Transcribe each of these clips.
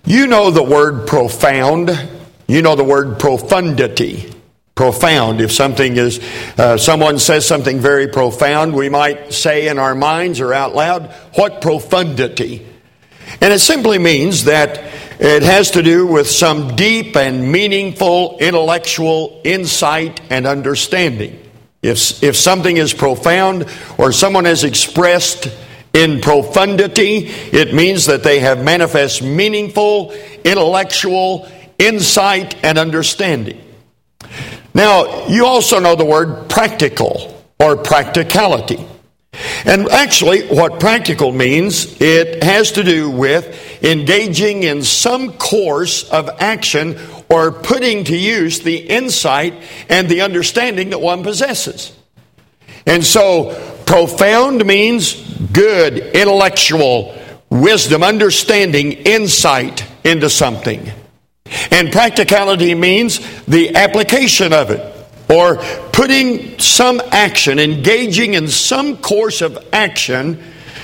You know the word profound. You know the word profundity. Profound. If something is, someone says something very profound, we might say in our minds or out loud, what profundity? And it simply means that it has to do with some deep and meaningful intellectual insight and understanding. If something is profound or someone has expressed in profundity, it means that they have manifest meaningful intellectual insight and understanding. Now, you also know the word practical or practicality. And actually, what practical means, it has to do with engaging in some course of action or putting to use the insight and the understanding that one possesses. And so, profound means good, intellectual, wisdom, understanding, insight into something. And practicality means the application of it, or putting some action, engaging in some course of action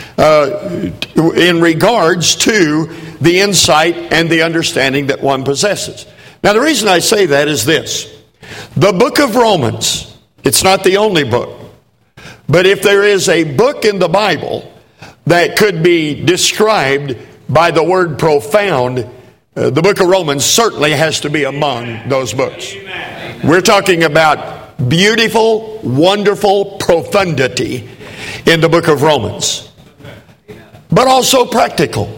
in regards to the insight and the understanding that one possesses. Now, the reason I say that is this. The book of Romans, it's not the only book, but if there is a book in the Bible that could be described by the word profound, the book of Romans certainly has to be among those books. We're talking about beautiful, wonderful profundity in the book of Romans, but also practical.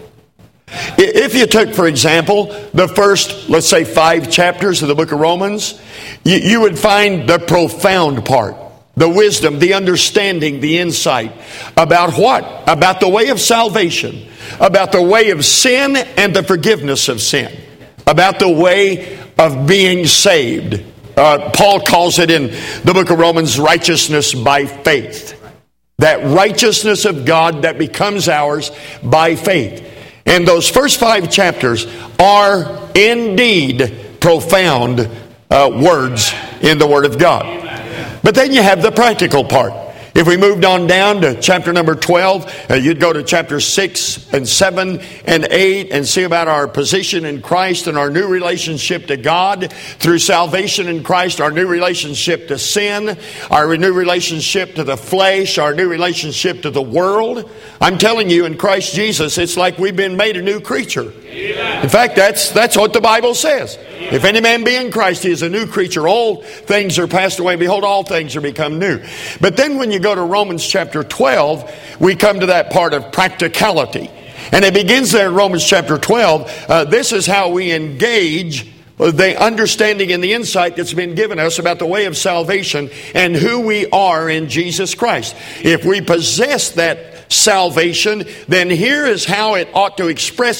If you took, for example, the first, let's say, 5 chapters of the book of Romans, you would find the profound part, the wisdom, the understanding, the insight about what? About the way of salvation, about the way of sin and the forgiveness of sin, about the way of being saved. Paul calls it in the book of Romans righteousness by faith. That righteousness of God that becomes ours by faith. And those first 5 chapters are indeed profound words in the Word of God. But then you have the practical part. If we moved on down to chapter number 12, you'd go to chapter 6 and 7 and 8 and see about our position in Christ and our new relationship to God through salvation in Christ, our new relationship to sin, our new relationship to the flesh, our new relationship to the world. I'm telling you, in Christ Jesus, it's like we've been made a new creature. In fact, that's what the Bible says. If any man be in Christ, he is a new creature. Old things are passed away. Behold, all things are become new. But then when you go to Romans chapter 12, we come to that part of practicality. And it begins there in Romans chapter 12. This is how we engage the understanding and the insight that's been given us about the way of salvation and who we are in Jesus Christ. If we possess that salvation, then here is how it ought to express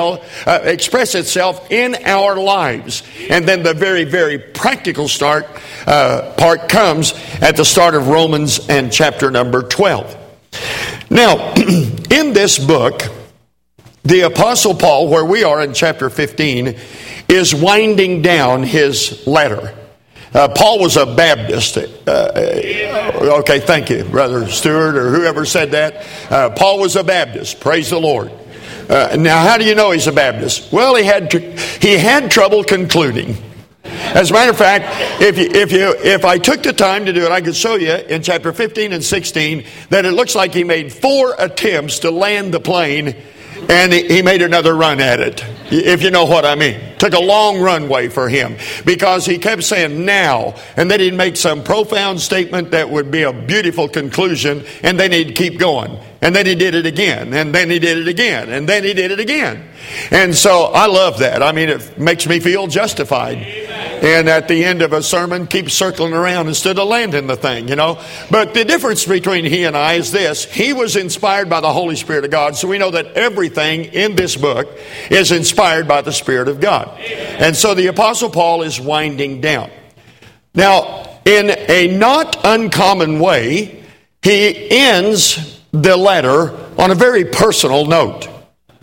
itself in our lives. And then the very, very practical part comes at the start of Romans and chapter number 12. Now, in this book, the Apostle Paul, where we are in chapter 15, is winding down his letter. Paul was a Baptist. Okay, thank you, Brother Stewart, or whoever said that. Paul was a Baptist. Praise the Lord. Now, how do you know he's a Baptist? Well, he had trouble concluding. As a matter of fact, if I took the time to do it, I could show you in chapter 15 and 16 that it looks like he made 4 attempts to land the plane, and he made another run at it, if you know what I mean. Took a long runway for him because he kept saying now, and then he'd make some profound statement that would be a beautiful conclusion, and then he'd keep going. And then he did it again, and then he did it again, and then he did it again. And so I love that. I mean, it makes me feel justified. And at the end of a sermon, keep circling around instead of landing the thing, you know. But the difference between he and I is this. He was inspired by the Holy Spirit of God, so we know that everything in this book is inspired by the Spirit of God. And so the Apostle Paul is winding down. Now, in a not uncommon way, he ends the letter on a very personal note.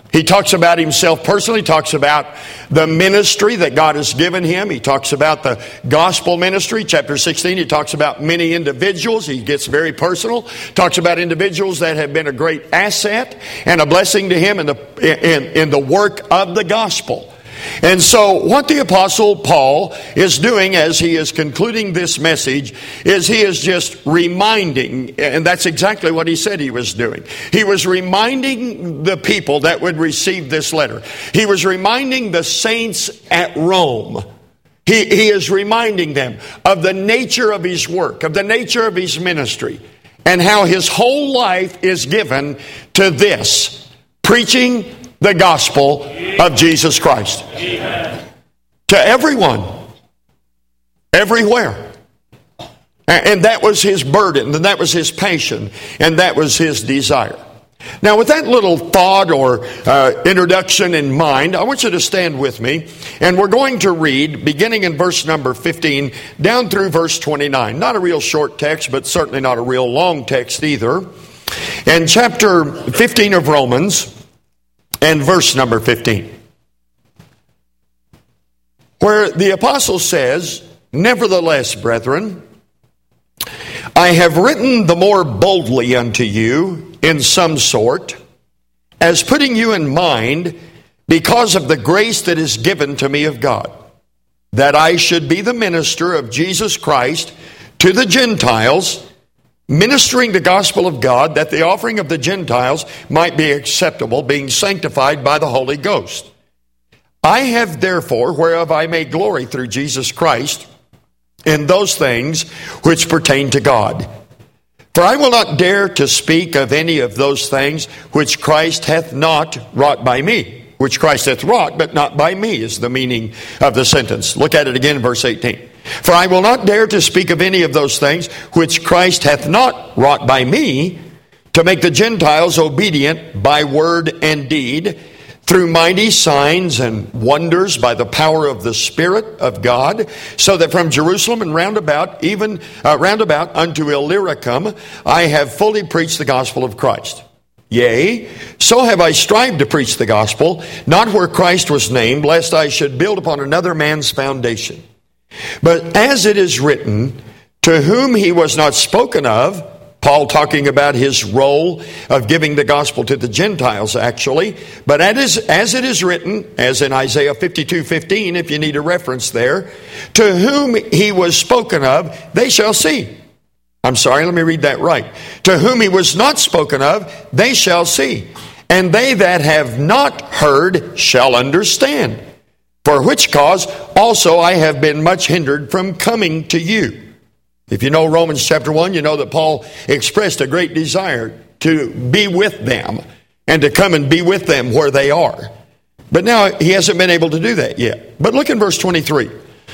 He talks about himself personally. He talks about the ministry that God has given him. He talks about the gospel ministry. Chapter 16, he talks about many individuals. He gets very personal. Talks about individuals that have been a great asset and a blessing to him in the work of the gospel. And so what the Apostle Paul is doing as he is concluding this message is he is just reminding, and that's exactly what he said he was doing. He was reminding the people that would receive this letter. He was reminding the saints at Rome. He is reminding them of the nature of his work, of the nature of his ministry, and how his whole life is given to this, preaching the gospel of Jesus Christ. Amen. To everyone, everywhere. And that was his burden, and that was his passion, and that was his desire. Now, with that little thought or introduction in mind, I want you to stand with me, and we're going to read, beginning in verse number 15, down through verse 29. Not a real short text, but certainly not a real long text either. And chapter 15 of Romans, and verse number 15, where the apostle says, "Nevertheless, brethren, I have written the more boldly unto you in some sort, as putting you in mind because of the grace that is given to me of God, that I should be the minister of Jesus Christ to the Gentiles, ministering the gospel of God, that the offering of the Gentiles might be acceptable, being sanctified by the Holy Ghost. I have therefore, whereof I may glory through Jesus Christ, in those things which pertain to God. For I will not dare to speak of any of those things which Christ hath not wrought by me." Which Christ hath wrought, but not by me, is the meaning of the sentence. Look at it again, verse 18. "For I will not dare to speak of any of those things which Christ hath not wrought by me, to make the Gentiles obedient by word and deed, through mighty signs and wonders by the power of the Spirit of God, so that from Jerusalem and round about, even round about unto Illyricum, I have fully preached the gospel of Christ. Yea, so have I strived to preach the gospel, not where Christ was named, lest I should build upon another man's foundation. But as it is written, to whom he was not spoken of," Paul talking about his role of giving the gospel to the Gentiles, actually. But as it is written, as in Isaiah 52:15, if you need a reference there, "to whom he was spoken of, they shall see." I'm sorry, let me read that right. "To whom he was not spoken of, they shall see. And they that have not heard shall understand. For which cause also I have been much hindered from coming to you." If you know Romans chapter 1, you know that Paul expressed a great desire to be with them and to come and be with them where they are. But now he hasn't been able to do that yet. But look in verse 23.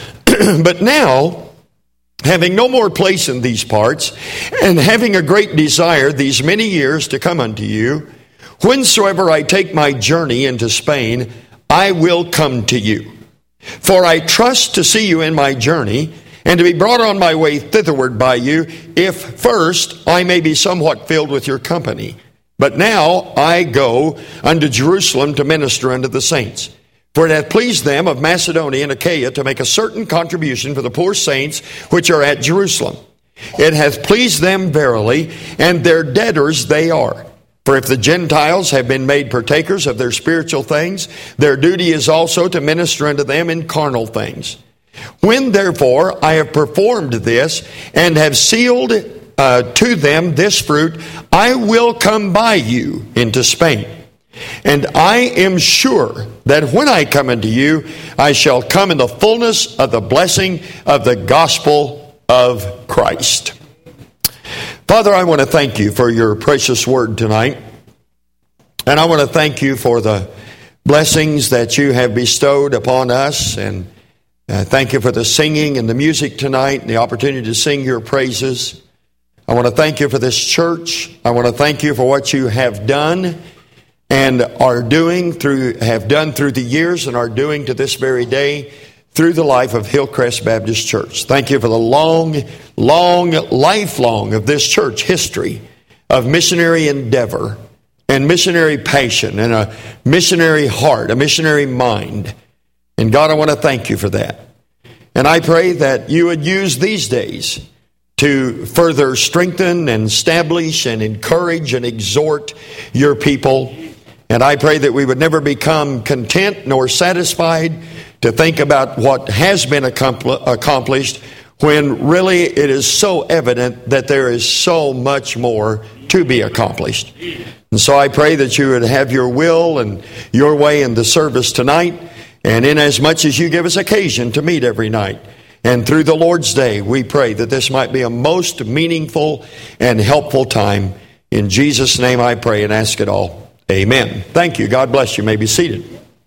"But now, having no more place in these parts, and having a great desire these many years to come unto you, whensoever I take my journey into Spain, I will come to you. For I trust to see you in my journey, and to be brought on my way thitherward by you, if first I may be somewhat filled with your company. But now I go unto Jerusalem to minister unto the saints. For it hath pleased them of Macedonia and Achaia to make a certain contribution for the poor saints which are at Jerusalem. It hath pleased them verily, and their debtors they are. For if the Gentiles have been made partakers of their spiritual things, their duty is also to minister unto them in carnal things. When therefore I have performed this, and have sealed to them this fruit, I will come by you into Spain. And I am sure that when I come unto you, I shall come in the fullness of the blessing of the gospel of Christ." Father, I want to thank you for your precious word tonight. And I want to thank you for the blessings that you have bestowed upon us. And thank you for the singing and the music tonight and the opportunity to sing your praises. I want to thank you for this church. I want to thank you for what you have done and have done through the years and are doing to this very day through the life of Hillcrest Baptist Church. Thank you for the lifelong of this church history of missionary endeavor and missionary passion and a missionary heart, a missionary mind. And God, I want to thank you for that. And I pray that you would use these days to further strengthen and establish and encourage and exhort your people. And I pray that we would never become content nor satisfied to think about what has been accomplished when really it is so evident that there is so much more to be accomplished. And so I pray that you would have your will and your way in the service tonight, and inasmuch as you give us occasion to meet every night. And through the Lord's Day, we pray that this might be a most meaningful and helpful time. In Jesus' name I pray and ask it all. Amen. Thank you. God bless you. You may be seated.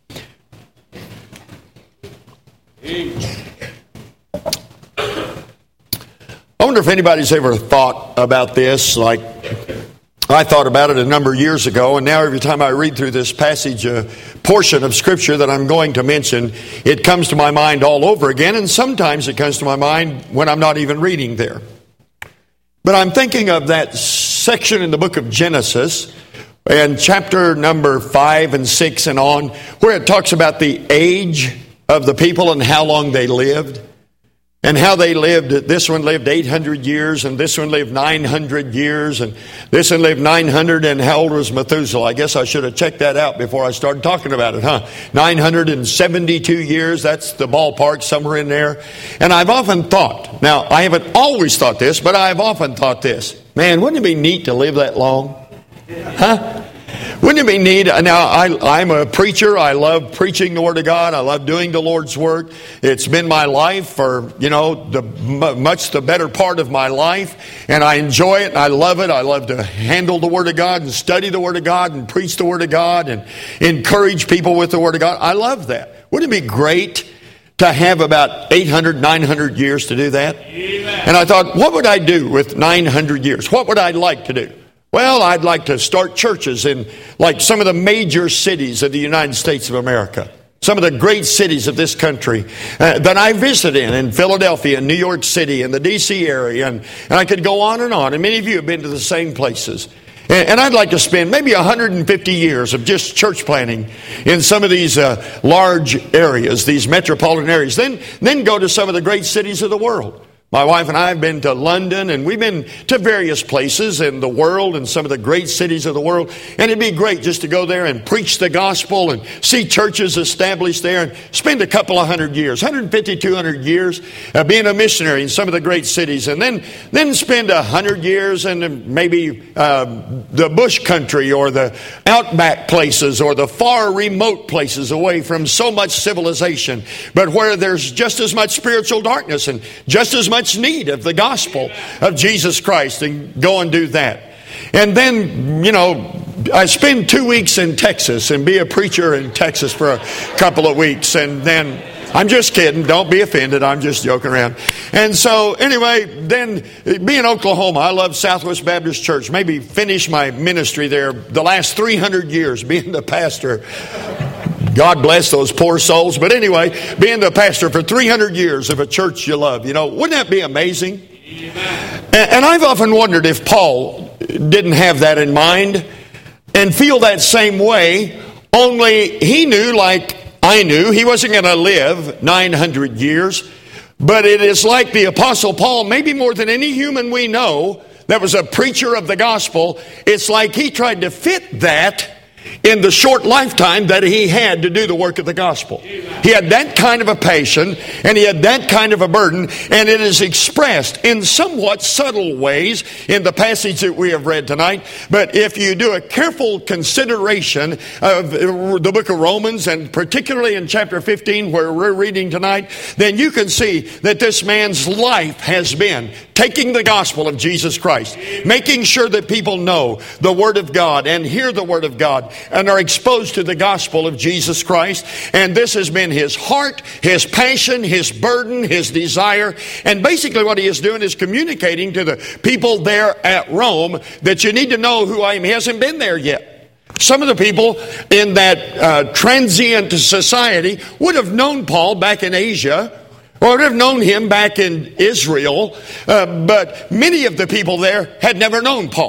I wonder if anybody's ever thought about this like I thought about it a number of years ago, and now every time I read through this passage, a portion of Scripture that I'm going to mention, it comes to my mind all over again, and sometimes it comes to my mind when I'm not even reading there. But I'm thinking of that section in the book of Genesis, and chapter number 5 and 6 and on, where it talks about the age of the people and how long they lived. And how they lived. This one lived 800 years, and this one lived 900 years, and this one lived 900, and how old was Methuselah? I guess I should have checked that out before I started talking about it, huh? 972 years, that's the ballpark, somewhere in there. And I've often thought, now I haven't always thought this, but I've often thought this. Man, wouldn't it be neat to live that long? Huh? Wouldn't it be neat? Now, I'm a preacher. I love preaching the Word of God. I love doing the Lord's work. It's been my life for, much the better part of my life. And I enjoy it and I love it. I love to handle the Word of God and study the Word of God and preach the Word of God and encourage people with the Word of God. I love that. Wouldn't it be great to have about 800, 900 years to do that? Amen. And I thought, what would I do with 900 years? What would I like to do? Well, I'd like to start churches in like some of the major cities of the United States of America. Some of the great cities of this country that I visit in Philadelphia and New York City and the D.C. area. And I could go on. And many of you have been to the same places. And I'd like to spend maybe 150 years of just church planting in some of these large areas, these metropolitan areas. Then go to some of the great cities of the world. My wife and I have been to London, and we've been to various places in the world and some of the great cities of the world. And it'd be great just to go there and preach the gospel and see churches established there and spend a couple of 100 years, 150, 200 years being a missionary in some of the great cities. And then spend 100 years in maybe the bush country or the outback places or the far remote places away from so much civilization, but where there's just as much spiritual darkness and just as much need of the gospel of Jesus Christ, and go and do that. And then, I spend 2 weeks in Texas and be a preacher in Texas for a couple of weeks. And then, I'm just kidding. Don't be offended. I'm just joking around. And so, anyway, then be in Oklahoma. I love Southwest Baptist Church. Maybe finish my ministry there the last 300 years being the pastor. God bless those poor souls. But anyway, being the pastor for 300 years of a church you love, wouldn't that be amazing? And I've often wondered if Paul didn't have that in mind and feel that same way, only he knew, like I knew, he wasn't going to live 900 years. But it is like the Apostle Paul, maybe more than any human we know that was a preacher of the gospel, it's like he tried to fit that in the short lifetime that he had to do the work of the gospel. He had that kind of a passion, and he had that kind of a burden, and it is expressed in somewhat subtle ways in the passage that we have read tonight. But if you do a careful consideration of the book of Romans, and particularly in chapter 15 where we're reading tonight, then you can see that this man's life has been taking the gospel of Jesus Christ, making sure that people know the Word of God and hear the Word of God and are exposed to the gospel of Jesus Christ. And this has been his heart, his passion, his burden, his desire. And basically what he is doing is communicating to the people there at Rome that you need to know who I am. He hasn't been there yet. Some of the people in that transient society would have known Paul back in Asia, or would have known him back in Israel, but many of the people there had never known Paul.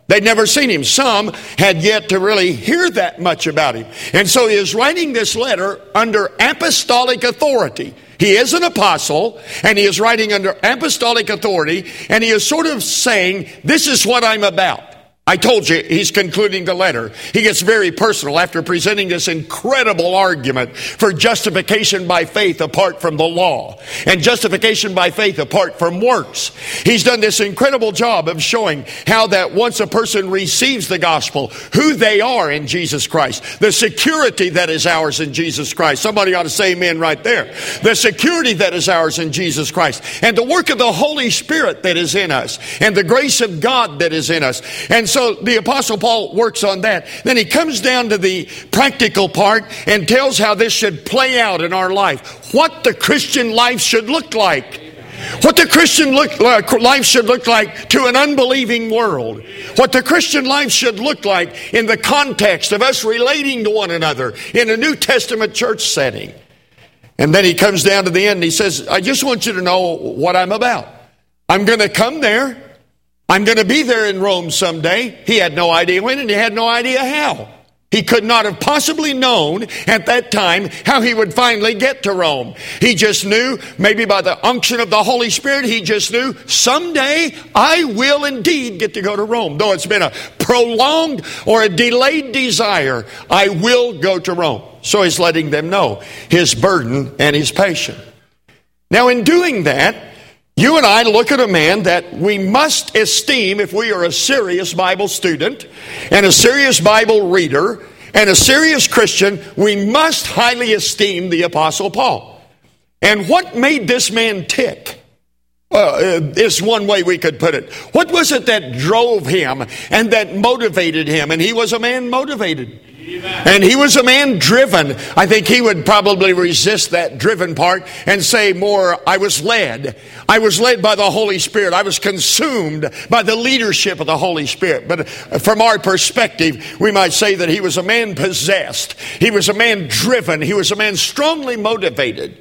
They'd never seen him. Some had yet to really hear that much about him. And so he is writing this letter under apostolic authority. He is an apostle, and he is writing under apostolic authority, and he is sort of saying, this is what I'm about. I told you, he's concluding the letter. He gets very personal after presenting this incredible argument for justification by faith apart from the law and justification by faith apart from works. He's done this incredible job of showing how that once a person receives the gospel, who they are in Jesus Christ, the security that is ours in Jesus Christ. Somebody ought to say amen right there. The security that is ours in Jesus Christ, and the work of the Holy Spirit that is in us, and the grace of God that is in us. And so the Apostle Paul works on that. Then he comes down to the practical part and tells how this should play out in our life. What the Christian life should look like. What the Christian life should look like to an unbelieving world. What the Christian life should look like in the context of us relating to one another in a New Testament church setting. And then he comes down to the end and he says, I just want you to know what I'm about. I'm going to come there. I'm going to be there in Rome someday. He had no idea when, and he had no idea how. He could not have possibly known at that time how he would finally get to Rome. He just knew, maybe by the unction of the Holy Spirit, he just knew someday I will indeed get to go to Rome. Though it's been a prolonged or a delayed desire, I will go to Rome. So he's letting them know his burden and his passion. Now in doing that, you and I look at a man that we must esteem if we are a serious Bible student and a serious Bible reader and a serious Christian. We must highly esteem the Apostle Paul. And what made this man tick is one way we could put it. What was it that drove him and that motivated him? And he was a man motivated. And he was a man driven. I think he would probably resist that driven part and say more, I was led. I was led by the Holy Spirit. I was consumed by the leadership of the Holy Spirit. But from our perspective, we might say that he was a man possessed. He was a man driven. He was a man strongly motivated.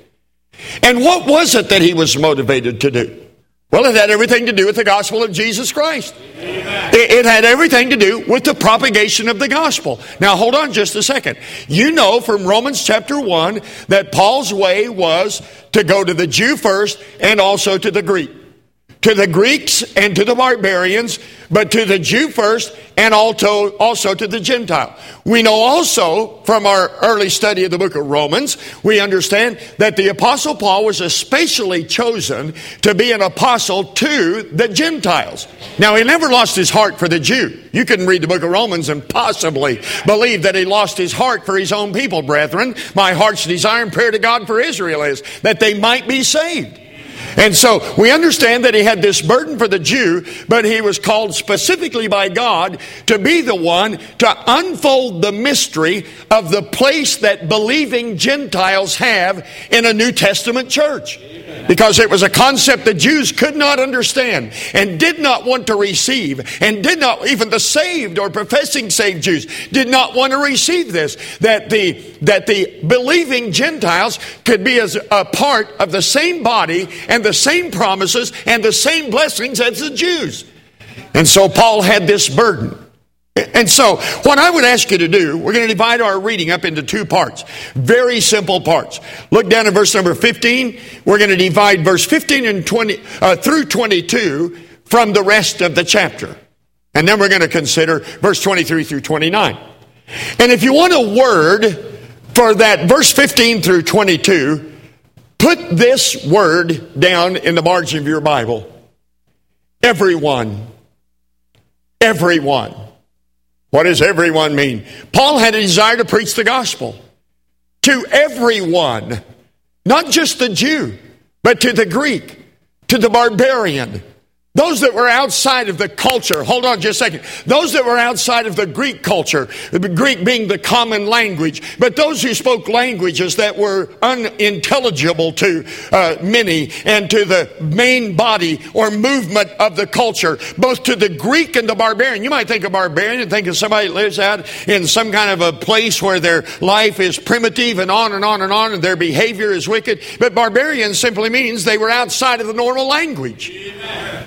And what was it that he was motivated to do? Well, it had everything to do with the gospel of Jesus Christ. It had everything to do with the propagation of the gospel. Now, hold on just a second. You know from Romans chapter 1 that Paul's way was to go to the Jew first and also to the Greek. To the Greeks and to the barbarians, but to the Jew first and also to the Gentile. We know also from our early study of the book of Romans, we understand that the Apostle Paul was especially chosen to be an apostle to the Gentiles. Now, he never lost his heart for the Jew. You couldn't read the book of Romans and possibly believe that he lost his heart for his own people, brethren. My heart's desire and prayer to God for Israel is that they might be saved. And so we understand that he had this burden for the Jew, but he was called specifically by God to be the one to unfold the mystery of the place that believing Gentiles have in a New Testament church. Because it was a concept the Jews could not understand and did not want to receive, and did not, even the saved or professing saved Jews did not want to receive this, that the believing Gentiles could be as a part of the same body and the same promises and the same blessings as the Jews. And so Paul had this burden. And so what I would ask you to do, we're going to divide our reading up into two parts. Very simple parts. Look down at verse number 15. We're going to divide verse 15 and 20 through 22 from the rest of the chapter. And then we're going to consider verse 23 through 29. And if you want a word for that verse 15 through 22, put this word down in the margin of your Bible. Everyone. Everyone. What does everyone mean? Paul had a desire to preach the gospel to everyone, not just the Jew, but to the Greek, to the barbarian, those that were outside of the culture. Hold on just a second. Those that were outside of the Greek culture, the Greek being the common language, but those who spoke languages that were unintelligible to many and to the main body or movement of the culture, both to the Greek and the barbarian. You might think of barbarian and think of somebody that lives out in some kind of a place where their life is primitive and on and on and on, and their behavior is wicked. But barbarian simply means they were outside of the normal language. Amen.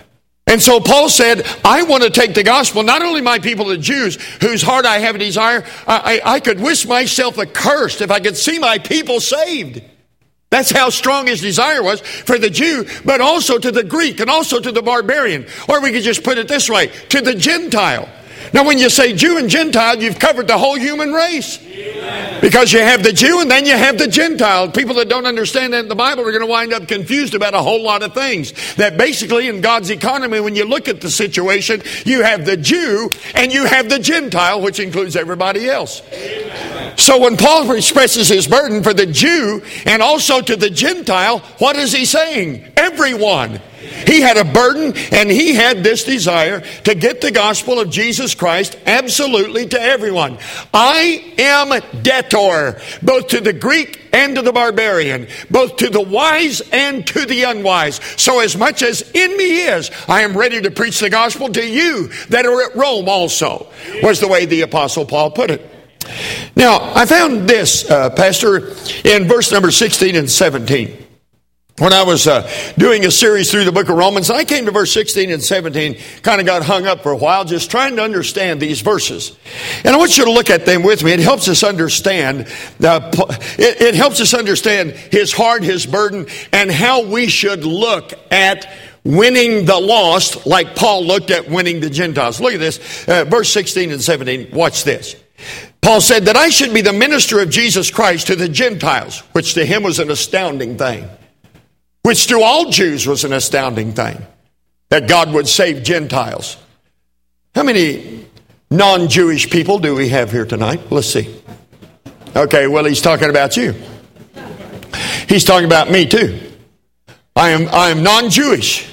And so Paul said, I want to take the gospel, not only my people, the Jews, whose heart I have a desire. I could wish myself accursed if I could see my people saved. That's how strong his desire was for the Jew, but also to the Greek and also to the barbarian. Or we could just put it this way, to the Gentile. Now when you say Jew and Gentile, you've covered the whole human race. Amen. Because you have the Jew and then you have the Gentile. People that don't understand that in the Bible are going to wind up confused about a whole lot of things. That basically in God's economy, when you look at the situation, you have the Jew and you have the Gentile, which includes everybody else. Amen. So when Paul expresses his burden for the Jew and also to the Gentile, what is he saying? Everyone. He had a burden and he had this desire to get the gospel of Jesus Christ absolutely to everyone. I am debtor, both to the Greek and to the barbarian, both to the wise and to the unwise. So as much as in me is, I am ready to preach the gospel to you that are at Rome also, was the way the Apostle Paul put it. Now, I found this, Pastor, in verse number 16 and 17. When I was doing a series through the book of Romans, I came to verse 16 and 17, kind of got hung up for a while, just trying to understand these verses. And I want you to look at them with me. It helps us understand, it helps us understand his heart, his burden, and how we should look at winning the lost like Paul looked at winning the Gentiles. Look at this, verse 16 and 17. Watch this. Paul said that I should be the minister of Jesus Christ to the Gentiles, which to him was an astounding thing. Which to all Jews was an astounding thing, that God would save Gentiles. How many non-Jewish people do we have here tonight? Let's see. Okay, well, he's talking about you. He's talking about me too. I am non-Jewish.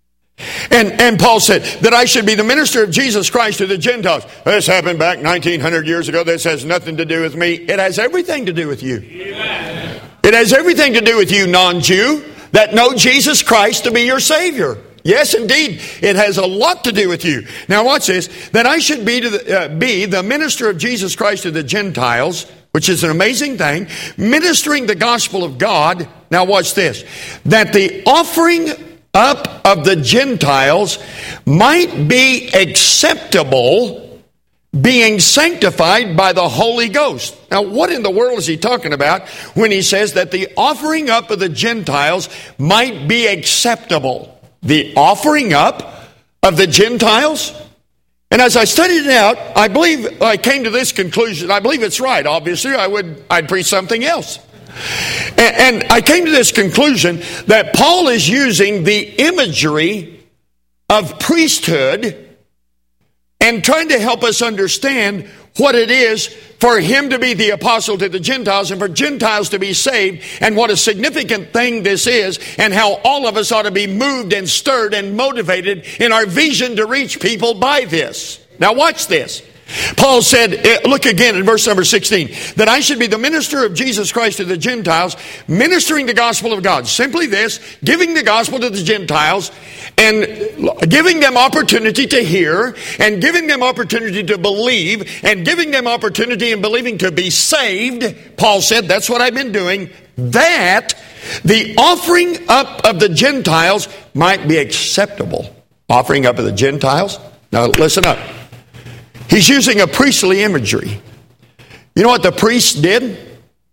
And Paul said that I should be the minister of Jesus Christ to the Gentiles. This happened back 1900 years ago. This has nothing to do with me. It has everything to do with you. Amen. It has everything to do with you, non-Jew, that know Jesus Christ to be your Savior. Yes, indeed, it has a lot to do with you. Now watch this, that I should be the minister of Jesus Christ to the Gentiles, which is an amazing thing, ministering the gospel of God. Now watch this, that the offering up of the Gentiles might be acceptable, being sanctified by the Holy Ghost. Now, what in the world is he talking about when he says that the offering up of the Gentiles might be acceptable? The offering up of the Gentiles? And as I studied it out, I believe I came to this conclusion. I believe it's right. Obviously, I'd preach something else. And I came to this conclusion that Paul is using the imagery of priesthood and trying to help us understand what it is for him to be the apostle to the Gentiles and for Gentiles to be saved, and what a significant thing this is, and how all of us ought to be moved and stirred and motivated in our vision to reach people by this. Now watch this. Paul said, look again in verse number 16, that I should be the minister of Jesus Christ to the Gentiles, ministering the gospel of God. Simply this, giving the gospel to the Gentiles and giving them opportunity to hear and giving them opportunity to believe and giving them opportunity in believing to be saved. Paul said, that's what I've been doing, that the offering up of the Gentiles might be acceptable. Offering up of the Gentiles? Now listen up. He's using a priestly imagery. You know what the priest did?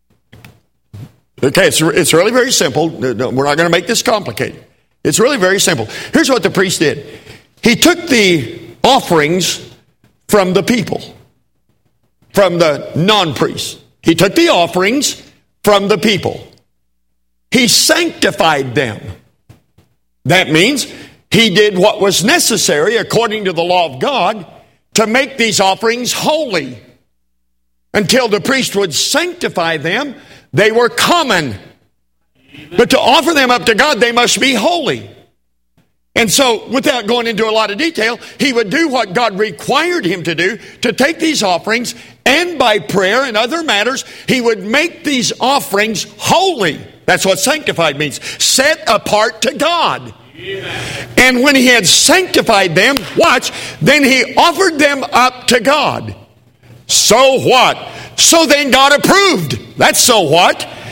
Okay, it's really very simple. We're not going to make this complicated. It's really very simple. Here's what the priest did. He took the offerings from the people, from the non-priests. He took the offerings from the people. He sanctified them. That means he did what was necessary according to the law of God to make these offerings holy. Until the priest would sanctify them, they were common. But to offer them up to God, they must be holy. And so, without going into a lot of detail, he would do what God required him to do, to take these offerings, and by prayer and other matters, he would make these offerings holy. That's what sanctified means. Set apart to God. Amen. And when he had sanctified them, watch, then he offered them up to God. So what? So then God approved. That's so what?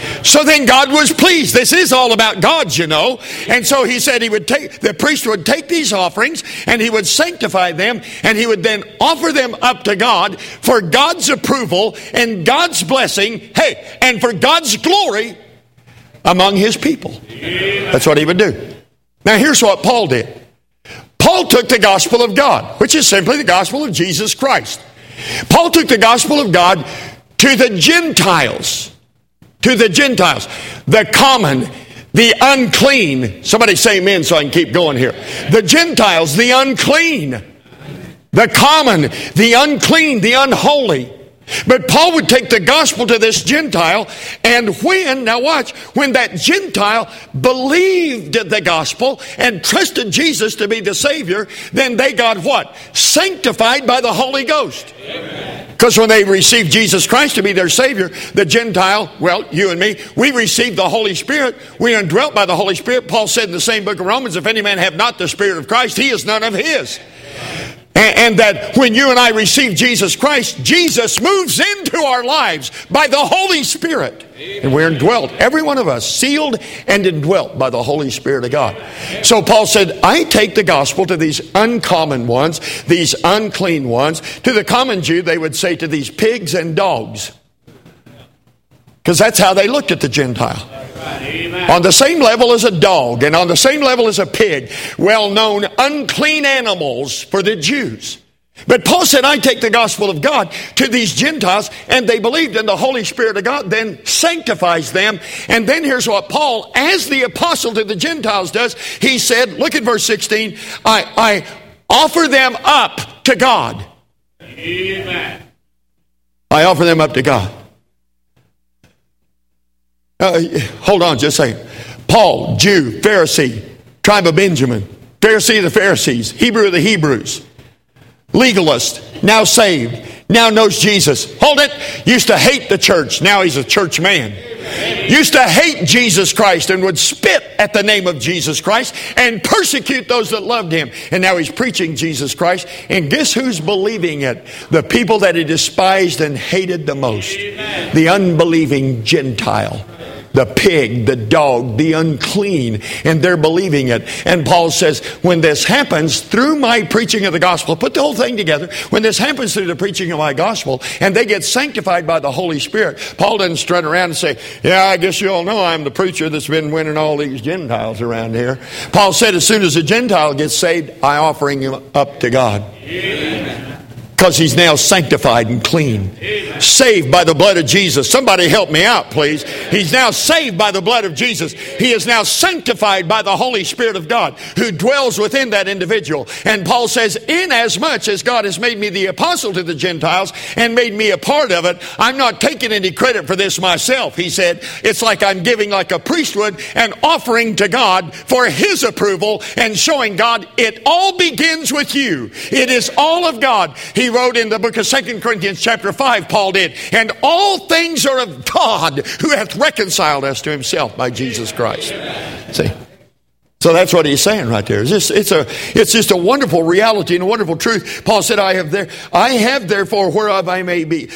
So then God was pleased. This is all about God, you know. And so he said the priest would take these offerings and he would sanctify them and he would then offer them up to God for God's approval and God's blessing, and for God's glory among his people. That's what he would do. Now here's what Paul did. Paul took the gospel of God, which is simply the gospel of Jesus Christ. Paul took the gospel of God to the Gentiles. To the Gentiles. The common, the unclean. Somebody say amen so I can keep going here. The Gentiles, the unclean. The common, the unclean, the unholy. But Paul would take the gospel to this Gentile, and when that Gentile believed the gospel and trusted Jesus to be the Savior, then they got what? Sanctified by the Holy Ghost. Because when they received Jesus Christ to be their Savior, the Gentile, well, you and me, we received the Holy Spirit. We are indwelt by the Holy Spirit. Paul said in the same book of Romans, if any man have not the Spirit of Christ, he is none of his. And that when you and I receive Jesus Christ, Jesus moves into our lives by the Holy Spirit. And we're indwelt, every one of us, sealed and indwelt by the Holy Spirit of God. So Paul said, I take the gospel to these uncommon ones, these unclean ones. To the common Jew, they would say to these pigs and dogs. Because that's how they looked at the Gentile. Amen. On the same level as a dog and on the same level as a pig, well-known unclean animals for the Jews. But Paul said, I take the gospel of God to these Gentiles, and they believed in the Holy Spirit of God, then sanctifies them. And then here's what Paul, as the apostle to the Gentiles, does. He said, look at verse 16, I offer them up to God. Amen. I offer them up to God. Hold on just a second. Paul, Jew, Pharisee, tribe of Benjamin, Pharisee of the Pharisees, Hebrew of the Hebrews, legalist, now saved, now knows Jesus. Hold it. Used to hate the church. Now he's a church man. Used to hate Jesus Christ and would spit at the name of Jesus Christ and persecute those that loved him. And now he's preaching Jesus Christ. And guess who's believing it? The people that he despised and hated the most. The unbelieving Gentile. The pig, the dog, the unclean, and they're believing it. And Paul says, when this happens through my preaching of the gospel, put the whole thing together, when this happens through the preaching of my gospel, and they get sanctified by the Holy Spirit, Paul doesn't strut around and say, yeah, I guess you all know I'm the preacher that's been winning all these Gentiles around here. Paul said, as soon as a Gentile gets saved, I'm offering him up to God. Amen. Because he's now sanctified and clean. Amen. Saved by the blood of Jesus. Somebody help me out, please. He's now saved by the blood of Jesus. He is now sanctified by the Holy Spirit of God who dwells within that individual. And Paul says, inasmuch as God has made me the apostle to the Gentiles and made me a part of it, I'm not taking any credit for this myself. He said, it's like I'm giving like a priest would an offering to God for his approval and showing God it all begins with you. It is all of God. He wrote in the book of 2 Corinthians chapter 5, Paul did, and all things are of God who hath reconciled us to himself by Jesus Christ. See? So that's what he's saying right there. It's just a wonderful reality and a wonderful truth. Paul said, I have therefore whereof I may be.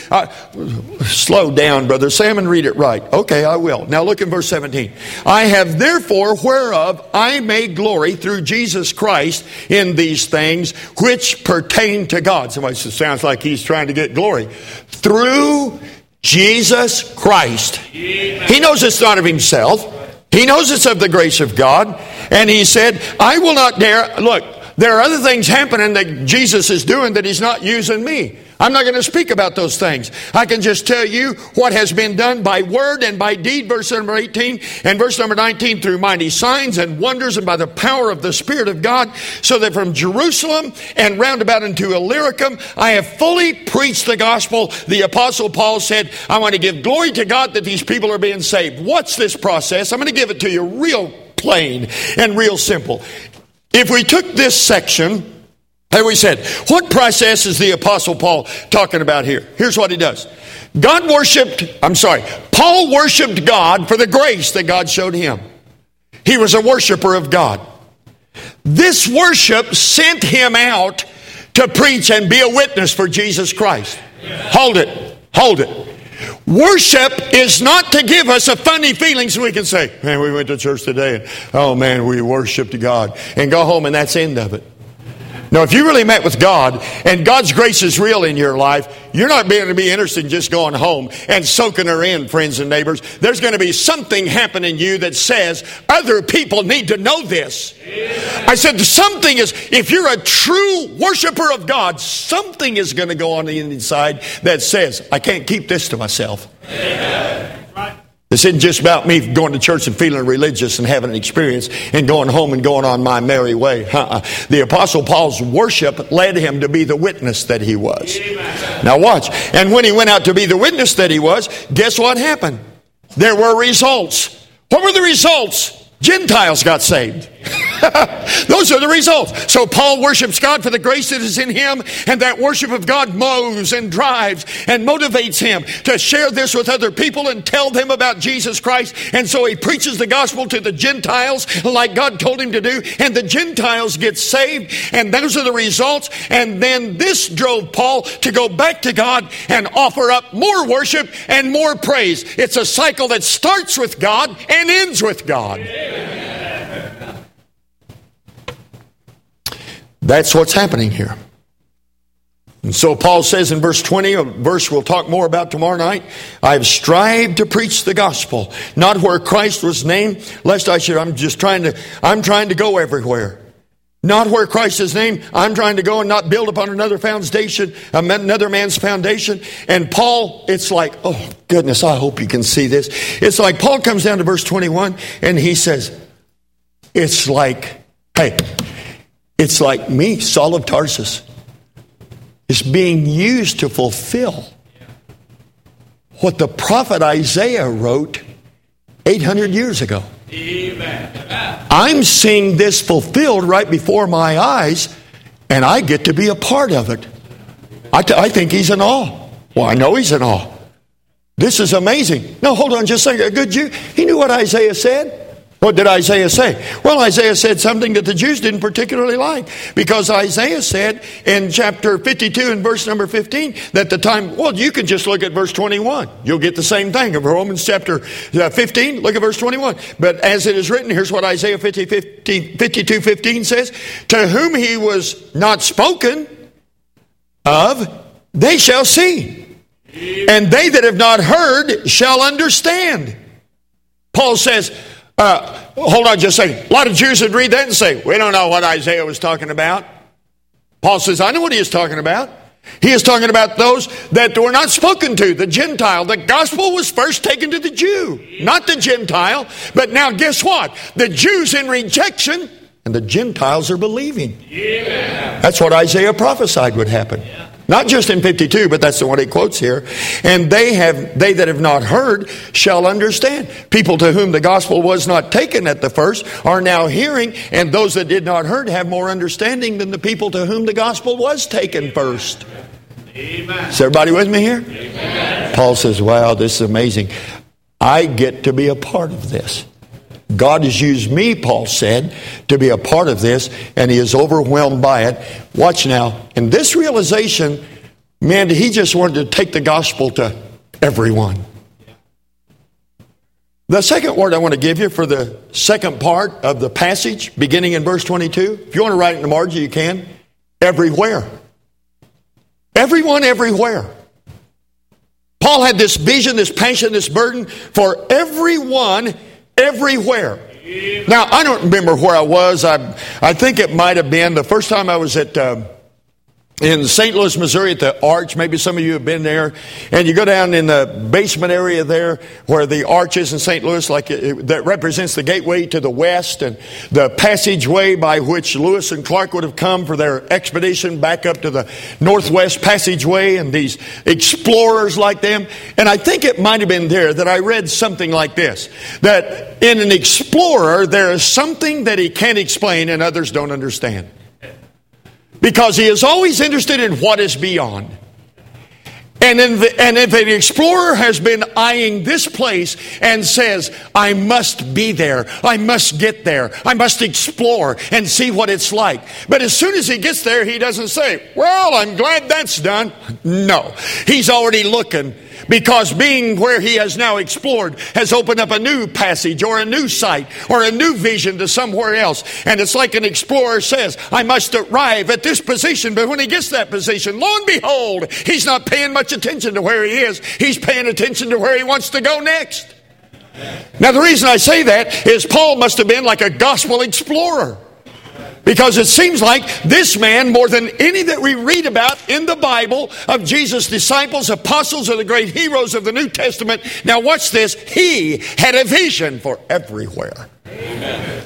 Slow down, brother Sam, and read it right. Okay, I will. Now look in verse 17. I have therefore whereof I may glory through Jesus Christ in these things which pertain to God. Somebody says, sounds like he's trying to get glory. Through Jesus Christ. He knows it's not of himself. He knows it's of the grace of God. And he said, I will not dare. Look, there are other things happening that Jesus is doing that he's not using me. I'm not going to speak about those things. I can just tell you what has been done by word and by deed, verse number 18 and verse number 19, through mighty signs and wonders and by the power of the Spirit of God, so that from Jerusalem and round about into Illyricum, I have fully preached the gospel. The Apostle Paul said, I want to give glory to God that these people are being saved. What's this process? I'm going to give it to you real plain and real simple. If we took this section, and we said, what process is the Apostle Paul talking about here? Here's what he does. Paul worshiped God for the grace that God showed him. He was a worshiper of God. This worship sent him out to preach and be a witness for Jesus Christ. Hold it. Worship is not to give us a funny feeling so we can say, man, we went to church today and, oh man, we worshiped God, and go home and that's the end of it. No, if you really met with God and God's grace is real in your life, you're not going to be interested in just going home and soaking her in, friends and neighbors. There's going to be something happening in you that says other people need to know this. I said something is, if you're a true worshiper of God, something is going to go on the inside that says, I can't keep this to myself. This isn't just about me going to church and feeling religious and having an experience and going home and going on my merry way. The Apostle Paul's worship led him to be the witness that he was. Now watch. And when he went out to be the witness that he was, guess what happened? There were results. What were the results? Gentiles got saved. Those are the results. So Paul worships God for the grace that is in him, and that worship of God moves and drives and motivates him to share this with other people and tell them about Jesus Christ. And so he preaches the gospel to the Gentiles like God told him to do, and the Gentiles get saved, and those are the results. And then this drove Paul to go back to God and offer up more worship and more praise. It's a cycle that starts with God and ends with God. That's what's happening here. And so Paul says in verse 20, a verse we'll talk more about tomorrow night, I have strived to preach the gospel, not where Christ was named, lest I should, I'm trying to go everywhere. Not where Christ is named, I'm trying to go and not build upon another foundation, another man's foundation. And Paul, it's like, oh goodness, I hope you can see this. It's like Paul comes down to verse 21 and he says, it's like, hey, it's like me, Saul of Tarsus, is being used to fulfill what the prophet Isaiah wrote 800 years ago. Amen. I'm seeing this fulfilled right before my eyes, and I get to be a part of it. I think he's in awe. Well, I know he's in awe. This is amazing. No, hold on just a second. A good Jew, he knew what Isaiah said. What did Isaiah say? Well, Isaiah said something that the Jews didn't particularly like. Because Isaiah said in chapter 52 and verse number 15 that the time, well, you can just look at verse 21. You'll get the same thing. Of Romans chapter 15, look at verse 21. But as it is written, here's what Isaiah 52:15 says. To whom he was not spoken of, they shall see. And they that have not heard shall understand. Paul says, hold on just a second. A lot of Jews would read that and say, we don't know what Isaiah was talking about. Paul says, I know what he is talking about. He is talking about those that were not spoken to, the Gentile. The gospel was first taken to the Jew, not the Gentile. But now guess what? The Jews in rejection and the Gentiles are believing. Yeah. That's what Isaiah prophesied would happen. Yeah. Not just in 52, but that's the one he quotes here. And they that have not heard shall understand. People to whom the gospel was not taken at the first are now hearing, and those that did not hear have more understanding than the people to whom the gospel was taken first. Amen. Is everybody with me here? Amen. Paul says, wow, this is amazing. I get to be a part of this. God has used me, Paul said, to be a part of this, and he is overwhelmed by it. Watch now. In this realization, man, he just wanted to take the gospel to everyone. The second word I want to give you for the second part of the passage, beginning in verse 22, if you want to write it in the margin, you can. Everywhere. Everyone, everywhere. Paul had this vision, this passion, this burden for everyone, everywhere. Now, I don't remember where I was. I think it might have been the first time I was in St. Louis, Missouri at the Arch. Maybe some of you have been there. And you go down in the basement area there where the Arch is in St. Louis, that represents the gateway to the west and the passageway by which Lewis and Clark would have come for their expedition back up to the northwest passageway, and these explorers like them. And I think it might have been there that I read something like this, that in an explorer there is something that he can't explain and others don't understand. Because he is always interested in what is beyond. And if an explorer has been eyeing this place and says, I must be there. I must get there. I must explore and see what it's like. But as soon as he gets there, he doesn't say, well, I'm glad that's done. No, he's already looking, because being where he has now explored has opened up a new passage or a new sight or a new vision to somewhere else. And it's like an explorer says, I must arrive at this position. But when he gets to that position, lo and behold, he's not paying much attention to where he is. He's paying attention to where he wants to go next. Now, the reason I say that is Paul must have been like a gospel explorer. Because it seems like this man, more than any that we read about in the Bible of Jesus' disciples, apostles, or the great heroes of the New Testament, now watch this, he had a vision for everywhere. Amen.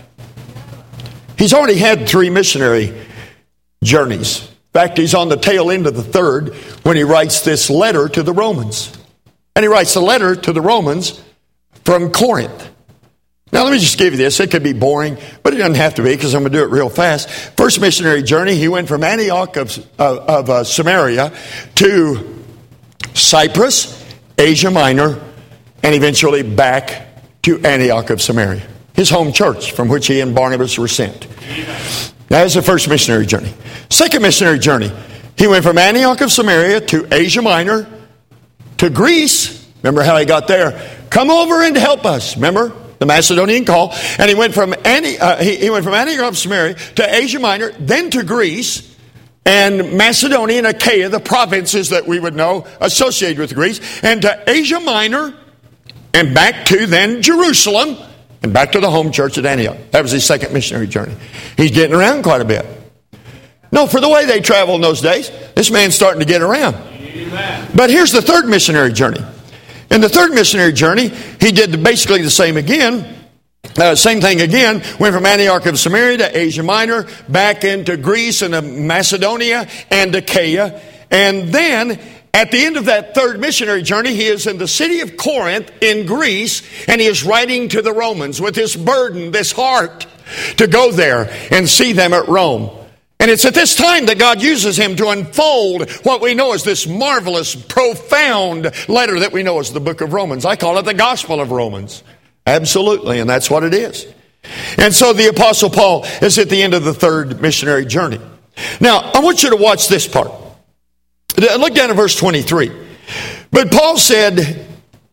He's already had 3 missionary journeys. In fact, he's on the tail end of the 3rd when he writes this letter to the Romans. And he writes the letter to the Romans from Corinth. Now, let me just give you this. It could be boring, but it doesn't have to be, because I'm going to do it real fast. First missionary journey, he went from Antioch of Samaria to Cyprus, Asia Minor, and eventually back to Antioch of Samaria, his home church from which he and Barnabas were sent. That was the first missionary journey. Second missionary journey, he went from Antioch of Samaria to Asia Minor to Greece. Remember how he got there? Come over and help us. Remember? The Macedonian call. And he went from Antioch of Samaria to Asia Minor, then to Greece, and Macedonia and Achaia, the provinces that we would know associated with Greece, and to Asia Minor, and back to then Jerusalem, and back to the home church at Antioch. That was his second missionary journey. He's getting around quite a bit. No, for the way they traveled in those days, this man's starting to get around. Amen. But here's the third missionary journey. In the third missionary journey, he did basically the same thing again. Went from Antioch of Samaria to Asia Minor, back into Greece and Macedonia and Achaia. And then, at the end of that third missionary journey, he is in the city of Corinth in Greece, and he is writing to the Romans with this burden, this heart, to go there and see them at Rome. And it's at this time that God uses him to unfold what we know as this marvelous, profound letter that we know as the book of Romans. I call it the Gospel of Romans. Absolutely, and that's what it is. And so the Apostle Paul is at the end of the third missionary journey. Now, I want you to watch this part. Look down at verse 23. But Paul said,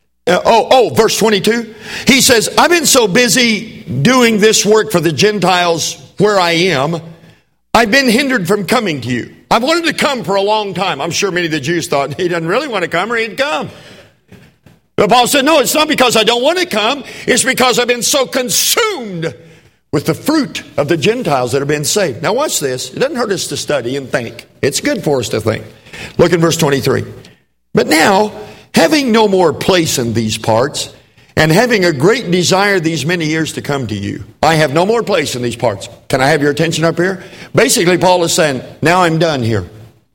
verse 22. He says, I've been so busy doing this work for the Gentiles where I am, I've been hindered from coming to you. I've wanted to come for a long time. I'm sure many of the Jews thought he doesn't really want to come or he'd come. But Paul said, no, it's not because I don't want to come. It's because I've been so consumed with the fruit of the Gentiles that have been saved. Now watch this. It doesn't hurt us to study and think. It's good for us to think. Look at verse 23. But now, having no more place in these parts, and having a great desire these many years to come to you. I have no more place in these parts. Can I have your attention up here? Basically, Paul is saying, now I'm done here.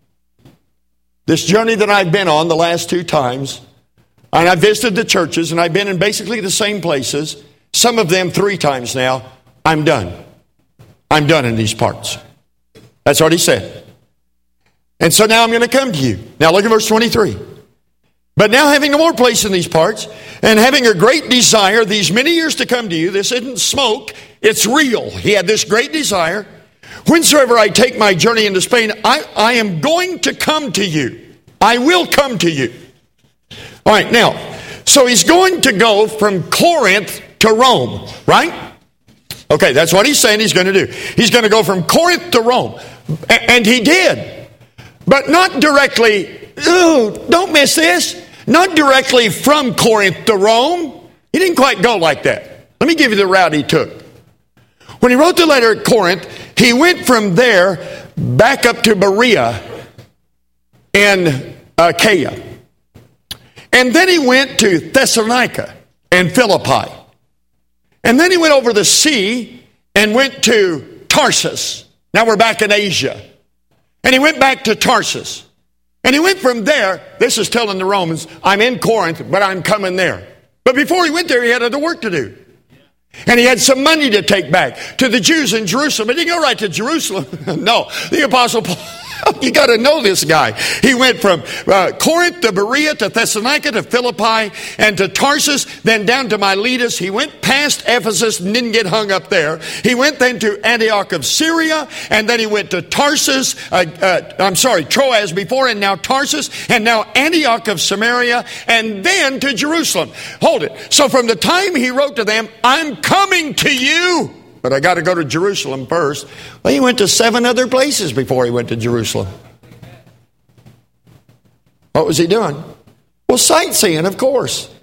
This journey that I've been on the last 2 times, and I've visited the churches, and I've been in basically the same places, some of them 3 times now, I'm done. I'm done in these parts. That's what he said. And so now I'm going to come to you. Now look at verse 23. But now having no more place in these parts, and having a great desire these many years to come to you, this isn't smoke, it's real. He had this great desire. Whensoever I take my journey into Spain, I am going to come to you. I will come to you. All right, now, so he's going to go from Corinth to Rome, right? Okay, that's what he's saying he's going to do. He's going to go from Corinth to Rome. And he did. But not directly. Ooh, don't miss this. Not directly from Corinth to Rome. He didn't quite go like that. Let me give you the route he took. When he wrote the letter at Corinth, he went from there back up to Berea and Achaia. And then he went to Thessalonica and Philippi. And then he went over the sea and went to Tarsus. Now we're back in Asia. And he went back to Tarsus. And he went from there, this is telling the Romans, I'm in Corinth, but I'm coming there. But before he went there, he had other work to do. And he had some money to take back to the Jews in Jerusalem. But he didn't go right to Jerusalem. No, the Apostle Paul, You got to know this guy. He went from Corinth to Berea to Thessalonica to Philippi and to Tarsus, then down to Miletus. He went past Ephesus and didn't get hung up there. He went then to Antioch of Syria, and then he went to Troas before, and now Tarsus, and now Antioch of Samaria, and then to Jerusalem. Hold it. So from the time he wrote to them, I'm coming to you, but I got to go to Jerusalem first. Well, he went to 7 other places before he went to Jerusalem. What was he doing? Well, sightseeing, of course.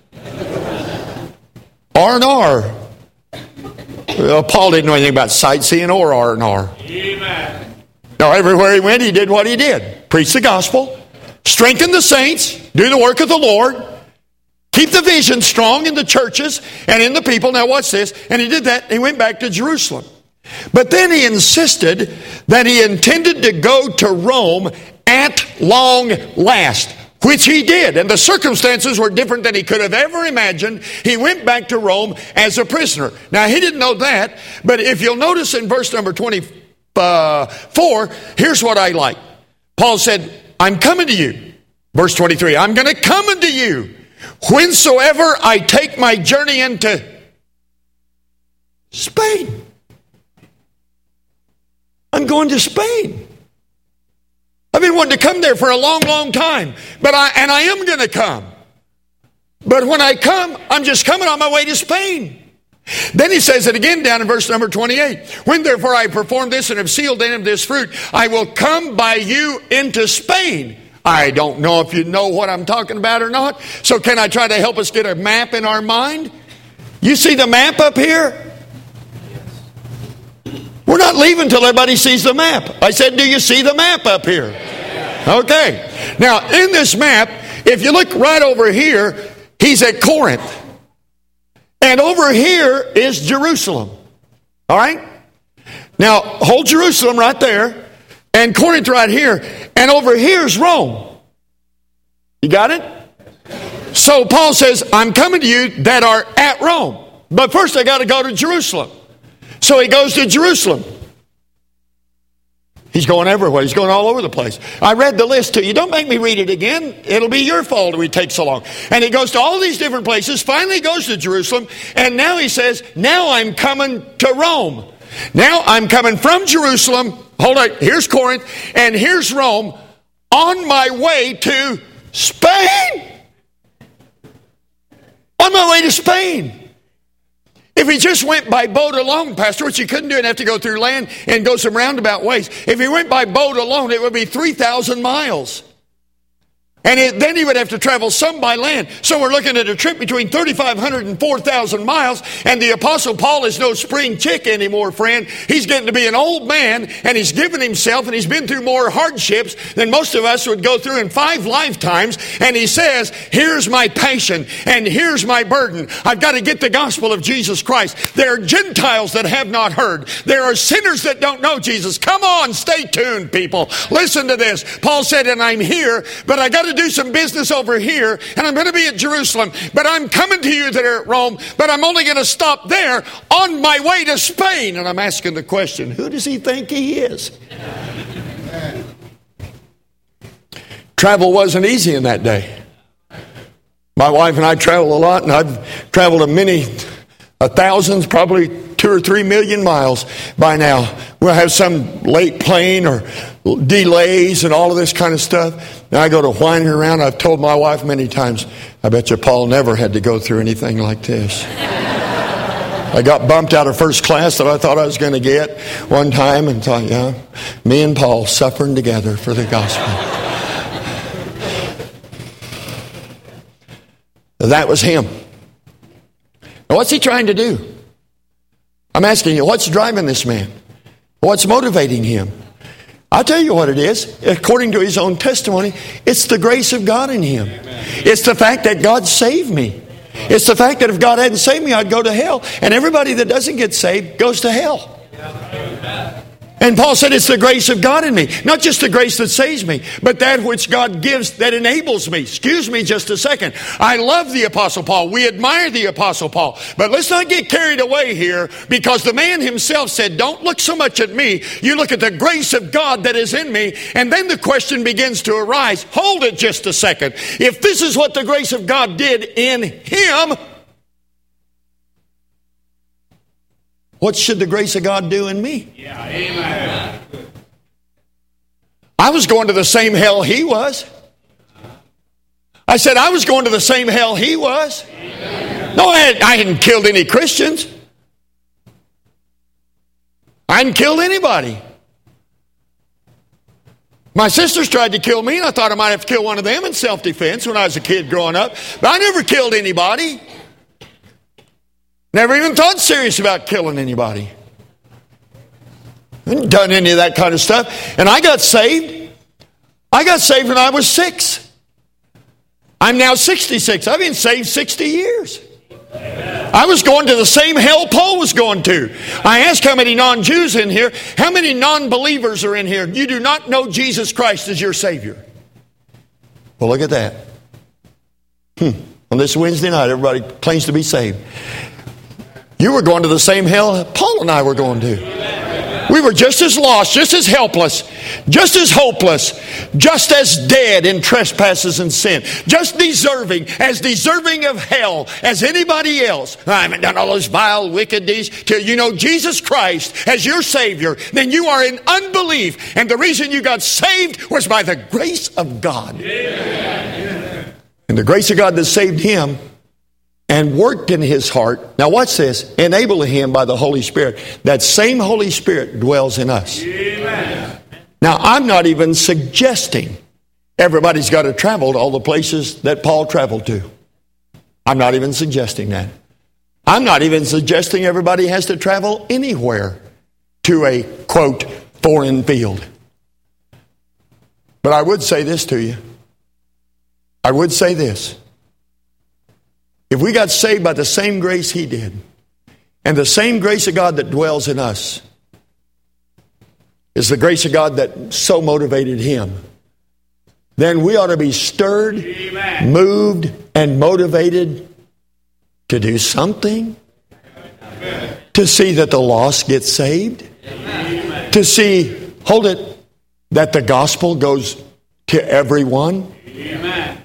R&R. Well, Paul didn't know anything about sightseeing or R&R. Amen. No, everywhere he went, he did what he did. Preach the gospel, strengthen the saints, do the work of the Lord, keep the vision strong in the churches and in the people. Now watch this. And he did that. He went back to Jerusalem. But then he insisted that he intended to go to Rome at long last, which he did. And the circumstances were different than he could have ever imagined. He went back to Rome as a prisoner. Now he didn't know that, but if you'll notice in verse number 24, here's what I like. Paul said, I'm coming to you. Verse 23, I'm going to come unto you whensoever I take my journey into Spain. I'm going to Spain. I've been wanting to come there for a long, long time. I am going to come. But when I come, I'm just coming on my way to Spain. Then he says it again down in verse number 28. When therefore I perform this and have sealed in him this fruit, I will come by you into Spain. I don't know if you know what I'm talking about or not. So can I try to help us get a map in our mind? You see the map up here? We're not leaving until everybody sees the map. I said, do you see the map up here? Okay. Now, in this map, if you look right over here, he's at Corinth. And over here is Jerusalem. All right? Now, hold Jerusalem right there. And Corinth right here. And over here is Rome. You got it? So Paul says, I'm coming to you that are at Rome. But first I got to go to Jerusalem. So he goes to Jerusalem. He's going everywhere. He's going all over the place. I read the list to you. Don't make me read it again. It'll be your fault if it takes so long. And he goes to all these different places. Finally goes to Jerusalem. And now he says, now I'm coming to Rome. Now I'm coming from Jerusalem. Hold on. Here's Corinth. And here's Rome. On my way to Spain. On my way to Spain. If he just went by boat alone, Pastor, which he couldn't do and have to go through land and go some roundabout ways. If he went by boat alone, it would be 3,000 miles. And then he would have to travel some by land. So we're looking at a trip between 3,500 and 4,000 miles. And the Apostle Paul is no spring chick anymore, friend. He's getting to be an old man, and he's given himself, and he's been through more hardships than most of us would go through in 5 lifetimes. And he says, here's my passion, and here's my burden. I've got to get the gospel of Jesus Christ. There are Gentiles that have not heard. There are sinners that don't know Jesus. Come on, stay tuned, people. Listen to this. Paul said, and I'm here, but I got to do some business over here, and I'm going to be at Jerusalem, but I'm coming to you that are at Rome, but I'm only going to stop there on my way to Spain. And I'm asking the question, who does he think he is? Travel wasn't easy in that day. My wife and I travel a lot, and I've traveled thousands, probably 2 or 3 million miles by now. We'll have some late plane or delays and all of this kind of stuff. Now I go to whining around. I've told my wife many times, I bet you Paul never had to go through anything like this. I got bumped out of first class that I thought I was going to get one time, and thought, yeah, me and Paul suffering together for the gospel. That was him. Now what's he trying to do? I'm asking you, what's driving this man? What's motivating him? I'll tell you what it is. According to his own testimony, it's the grace of God in him. Amen. It's the fact that God saved me. It's the fact that if God hadn't saved me, I'd go to hell. And everybody that doesn't get saved goes to hell. And Paul said it's the grace of God in me. Not just the grace that saves me, but that which God gives that enables me. Excuse me just a second. I love the Apostle Paul. We admire the Apostle Paul. But let's not get carried away here, because the man himself said, don't look so much at me. You look at the grace of God that is in me. And then the question begins to arise. Hold it just a second. If this is what the grace of God did in him, what should the grace of God do in me? Yeah, amen. I was going to the same hell he was. I said I was going to the same hell he was. Amen. No, I hadn't killed any Christians. I hadn't killed anybody. My sisters tried to kill me, and I thought I might have to kill one of them in self-defense when I was a kid growing up. But I never killed anybody. Never even thought serious about killing anybody. I hadn't done any of that kind of stuff. And I got saved. I got saved when I was 6. I'm now 66. I've been saved 60 years. I was going to the same hell Paul was going to. I asked how many non-Jews in here. How many non-believers are in here? You do not know Jesus Christ as your Savior. Well, look at that. On this Wednesday night, everybody claims to be saved. You were going to the same hell Paul and I were going to. We were just as lost, just as helpless, just as hopeless, just as dead in trespasses and sin, just as deserving of hell as anybody else. I haven't done all those vile, wicked deeds. Till you know Jesus Christ as your Savior, then you are in unbelief. And the reason you got saved was by the grace of God. And the grace of God that saved him and worked in his heart. Now watch this. Enabling him by the Holy Spirit. That same Holy Spirit dwells in us. Amen. Now I'm not even suggesting everybody's got to travel to all the places that Paul traveled to. I'm not even suggesting that. I'm not even suggesting everybody has to travel anywhere to a, quote, foreign field. But I would say this to you. I would say this. If we got saved by the same grace he did, and the same grace of God that dwells in us is the grace of God that so motivated him, then we ought to be stirred, amen, moved, and motivated to do something. Amen. To see that the lost get saved. Amen. To see, hold it, that the gospel goes to everyone. Amen.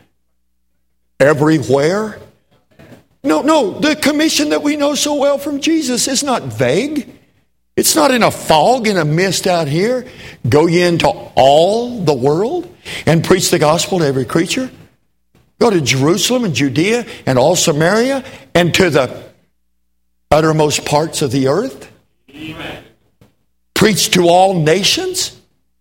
Everywhere. No, the commission that we know so well from Jesus is not vague. It's not in a fog, in a mist out here. Go ye into all the world and preach the gospel to every creature. Go to Jerusalem and Judea and all Samaria and to the uttermost parts of the earth. Amen. Preach to all nations.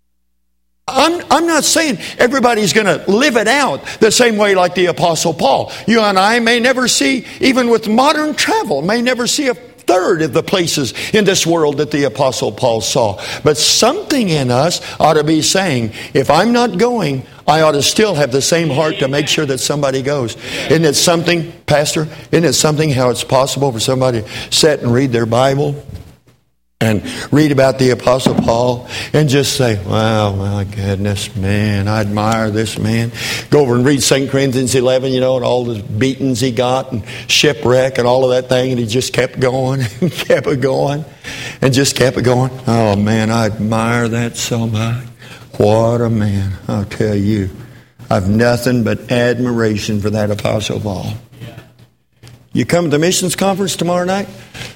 I'm not saying everybody's going to live it out the same way like the Apostle Paul. You and I may never see, even with modern travel, may never see a third of the places in this world that the Apostle Paul saw. But something in us ought to be saying, if I'm not going, I ought to still have the same heart to make sure that somebody goes. Isn't it something, Pastor? Isn't it something how it's possible for somebody to sit and read their Bible and read about the Apostle Paul and just say, wow, my goodness, man, I admire this man. Go over and read 2 Corinthians 11, and all the beatings he got and shipwreck and all of that thing, and he just kept going and kept it going and just kept it going. Oh, man, I admire that so much. What a man. I'll tell you, I've nothing but admiration for that Apostle Paul. You come to the missions conference tomorrow night?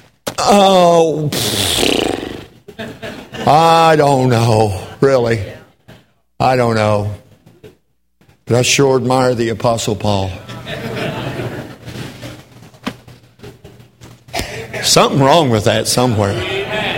Oh, I don't know, really. I don't know. But I sure admire the Apostle Paul. Something wrong with that somewhere.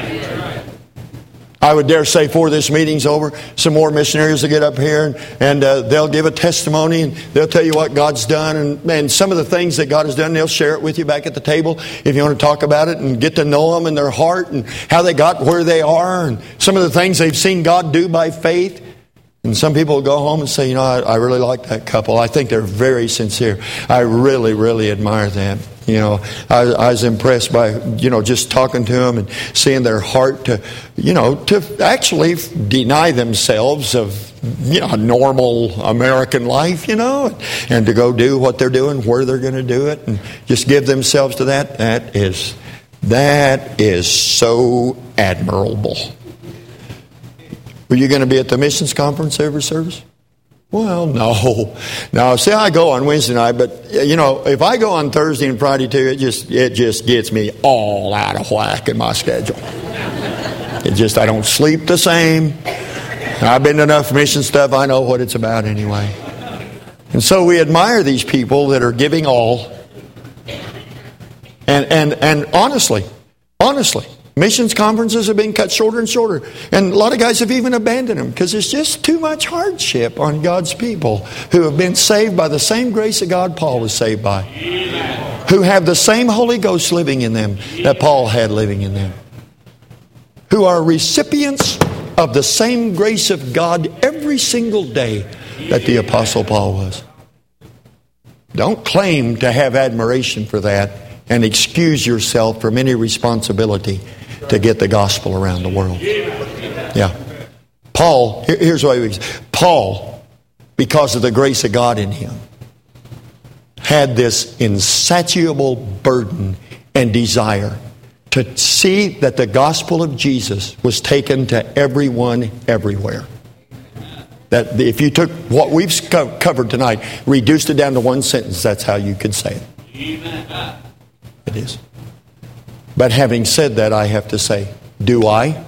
I would dare say before this meeting's over, some more missionaries will get up here and they'll give a testimony and they'll tell you what God's done and some of the things that God has done. They'll share it with you back at the table if you want to talk about it and get to know them and their heart and how they got where they are and some of the things they've seen God do by faith. And some people go home and say, you know, I really like that couple. I think they're very sincere. I really, really admire them. You know, I was impressed by, you know, just talking to them and seeing their heart to, you know, to actually deny themselves of, you know, normal American life, you know, and to go do what they're doing, where they're going to do it, and just give themselves to that. That is so admirable. Were you going to be at the missions conference every service? Well, no. Now, see, I go on Wednesday night, but, you know, if I go on Thursday and Friday too, it just gets me all out of whack in my schedule. I don't sleep the same. I've been to enough mission stuff, I know what it's about anyway. And so we admire these people that are giving all. And honestly, missions conferences have been cut shorter and shorter. And a lot of guys have even abandoned them because it's just too much hardship on God's people who have been saved by the same grace that God Paul was saved by. Who have the same Holy Ghost living in them that Paul had living in them. Who are recipients of the same grace of God every single day that the Apostle Paul was. Don't claim to have admiration for that and excuse yourself from any responsibility to get the gospel around the world. Yeah. Paul, here's what he was. Paul, because of the grace of God in him, had this insatiable burden and desire to see that the gospel of Jesus was taken to everyone, everywhere. That if you took what we've covered tonight, reduced it down to one sentence, that's how you could say it. It is. But having said that, I have to say, do I?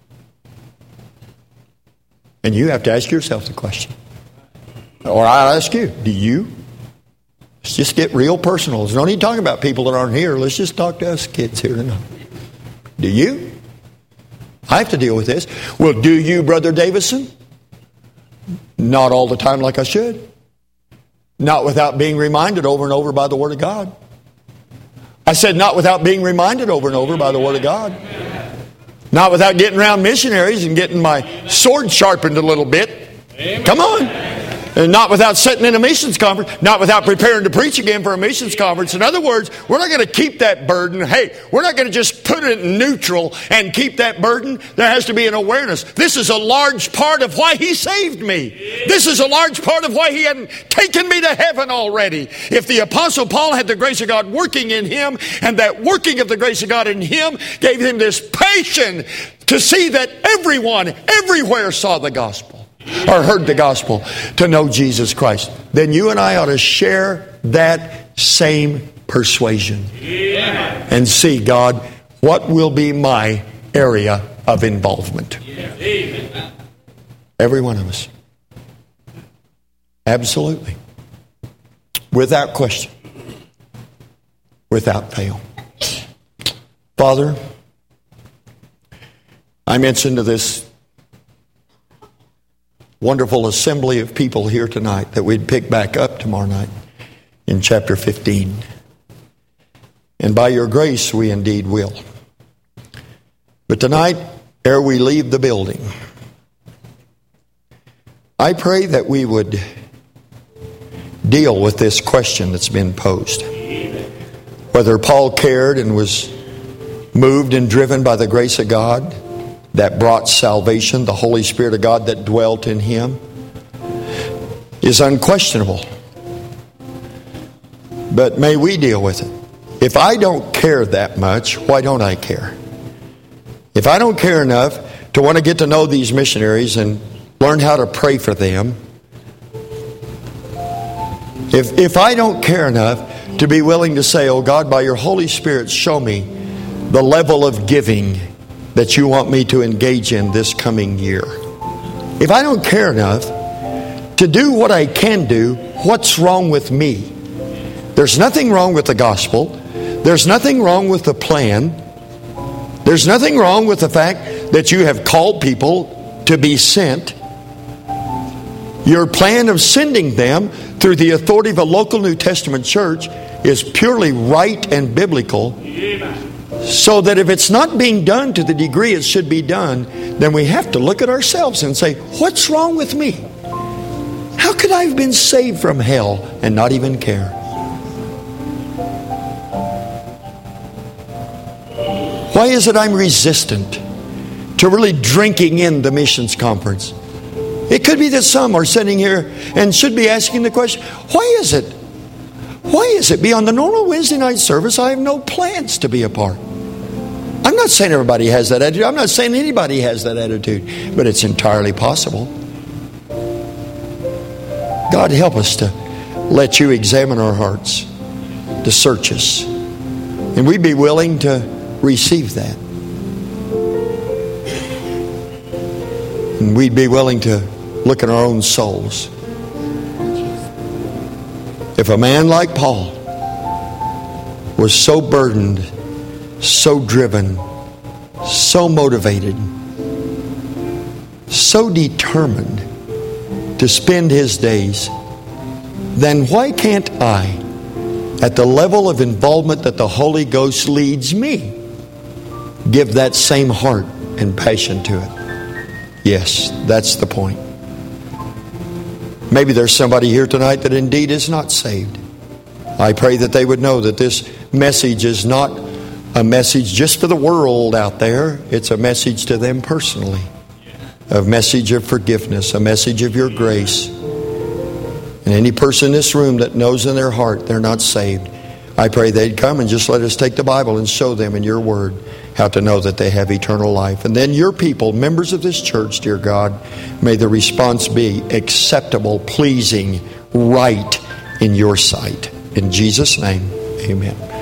And you have to ask yourself the question. Or I'll ask you, do you? Let's just get real personal. There's no need talking about people that aren't here. Let's just talk to us kids here tonight. Do you? I have to deal with this. Well, do you, Brother Davison? Not all the time like I should. Not without being reminded over and over by the Word of God. I said not without being reminded over and over by the Word of God. Not without getting around missionaries and getting my sword sharpened a little bit. Come on. And not without sitting in a missions conference. Not without preparing to preach again for a missions conference. In other words, we're not going to keep that burden. Hey, we're not going to just put it in neutral and keep that burden. There has to be an awareness. This is a large part of why He saved me. This is a large part of why He hadn't taken me to heaven already. If the Apostle Paul had the grace of God working in him, and that working of the grace of God in him gave him this passion to see that everyone, everywhere saw the gospel. Or heard the gospel, to know Jesus Christ, then you and I ought to share that same persuasion. Amen. And see, God, what will be my area of involvement? Amen. Every one of us. Absolutely. Without question. Without fail. Father, I mentioned to this wonderful assembly of people here tonight that we'd pick back up tomorrow night in chapter 15. And by your grace, we indeed will. But tonight, ere we leave the building, I pray that we would deal with this question that's been posed. Whether Paul cared and was moved and driven by the grace of God that brought salvation, the Holy Spirit of God that dwelt in him, is unquestionable. But may we deal with it. If I don't care that much, why don't I care? If I don't care enough to want to get to know these missionaries and learn how to pray for them, if I don't care enough to be willing to say, oh God, by your Holy Spirit, show me the level of giving that you want me to engage in this coming year. If I don't care enough to do what I can do, what's wrong with me? There's nothing wrong with the gospel. There's nothing wrong with the plan. There's nothing wrong with the fact that you have called people to be sent. Your plan of sending them through the authority of a local New Testament church is purely right and biblical. So that if it's not being done to the degree it should be done, then we have to look at ourselves and say, what's wrong with me? How could I have been saved from hell and not even care? Why is it I'm resistant to really drinking in the missions conference? It could be that some are sitting here and should be asking the question, why is it? Why is it beyond the normal Wednesday night service I have no plans to be a part? I'm not saying everybody has that attitude. I'm not saying anybody has that attitude. But it's entirely possible. God, help us to let you examine our hearts, to search us. And we'd be willing to receive that. And we'd be willing to look at our own souls. If a man like Paul was so burdened, so driven, so motivated, so determined to spend his days, then why can't I, at the level of involvement that the Holy Ghost leads me, give that same heart and passion to it? Yes, that's the point. Maybe there's somebody here tonight that indeed is not saved. I pray that they would know that this message is not a message just for the world out there. It's a message to them personally. A message of forgiveness, a message of your grace. And any person in this room that knows in their heart they're not saved, I pray they'd come and just let us take the Bible and show them in your word how to know that they have eternal life. And then your people, members of this church, dear God, may the response be acceptable, pleasing, right in your sight. In Jesus' name, amen.